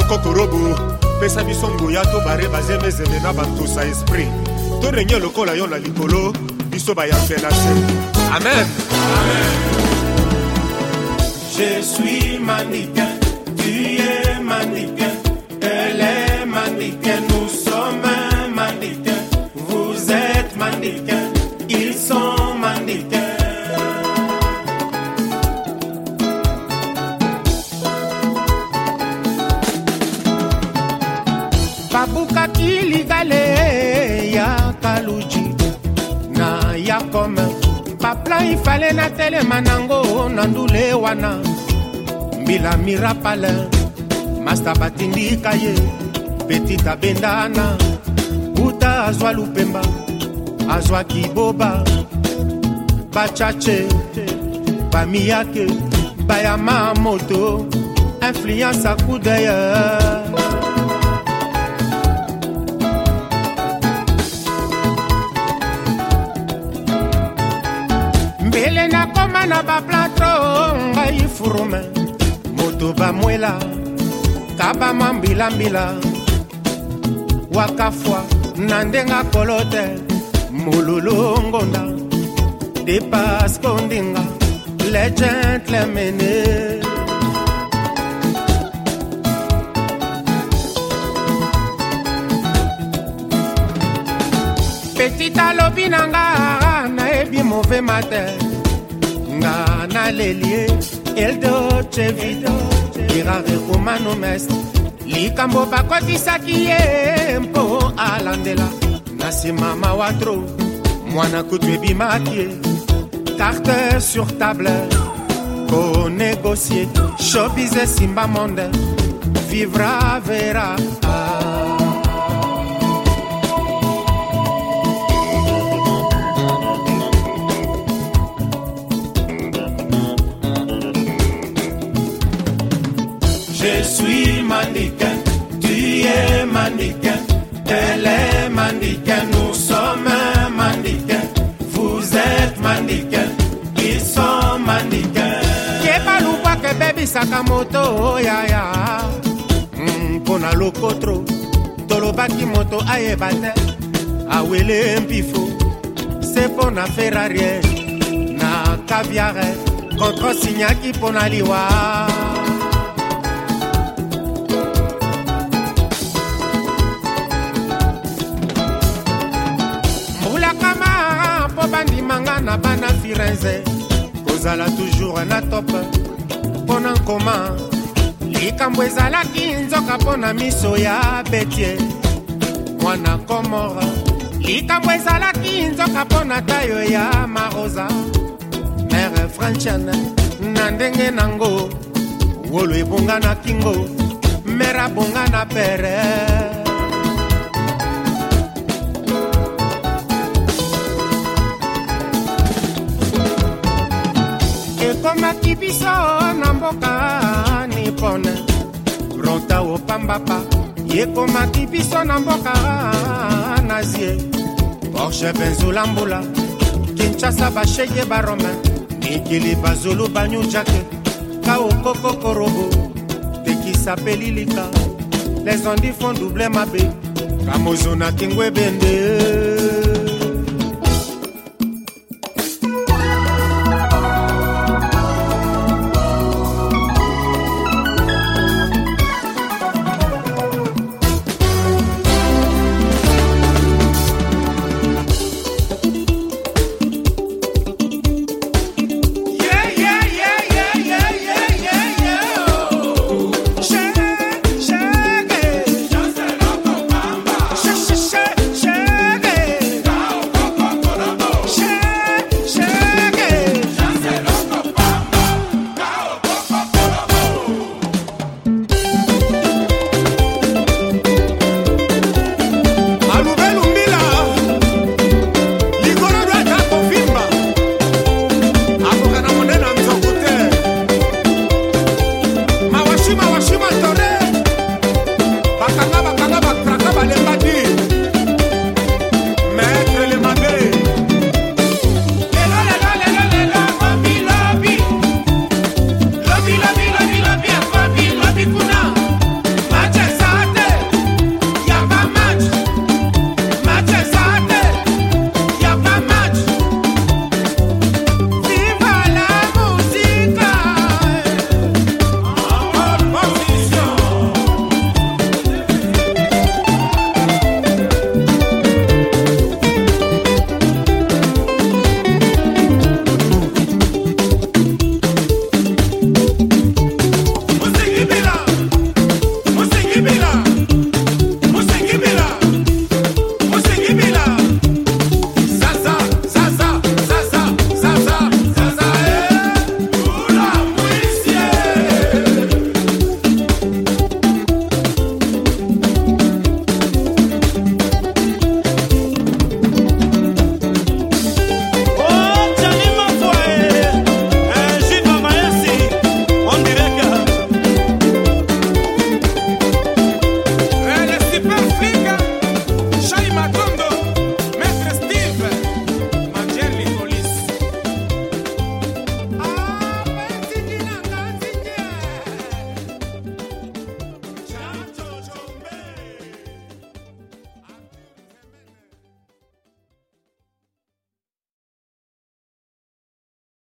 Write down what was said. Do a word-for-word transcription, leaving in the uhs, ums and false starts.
kokokorobo pesa biso ngoya to bare bazemezeme na bantusa esprit to renye lokola yo na likolo biso bayambe na se. Amen. Amen. Je suis mannequin, tu es mannequin, elle est mannequin, nous sommes mannequin, vous êtes mannequin, ils sont mannequins. Babuka kiligale ya kaluji na ya kome papla ifale na tele manango na ndule wana mbila mirapale masta batindi kaye petita bendana uta azwa lupemba azwa kiboba bachache bamiyake bayama moto influence à coup d'ailleurs. Mbele na koma na ba plateau ngai furume moto ba mwela kaba mambila mbila wakafwa nandenga kolote mululu ngonda depas kondinga le gentlemen. Petita lobinanga na ebi mauvais matin nga na lelie el doce vita irare kumano mest likambo bakotisaki ye mpo alandela nasi mama watro mwana kutu ebimaki carte sur table ko négocier showbiz simba monde vivra vera. Je suis mannequin, tu es mannequin, elle est mannequin, nous sommes mannequins, vous êtes mannequins, ils sont mannequins. Kebaluwa ke baby Sakamoto ya ya, pona lokotro, tolobaki moto ayebate, awele mpifo, c'est pona Ferrari, na caviar, contre signaki pona liwa. Bandi mangana bana Firenze kozala toujours na top pona nkoma likambo ezalaki nzoka pona miso ya betie mwana komora likambo ezalaki nzoka pona tayo ya marosa mere franchane na ndenge nango wolo ebonga na kingo mera bonga na pere. Koma kibiso na mboka nipone Rota opambapa Ye koma kibiso na mboka nazie Porsche Benzulambula Kinshasa bashege barome Nikili bazulu banyu jake Kao koko korobo Tekisa pelilika Les ondis font doubler ma bé Kamozona kingwe bende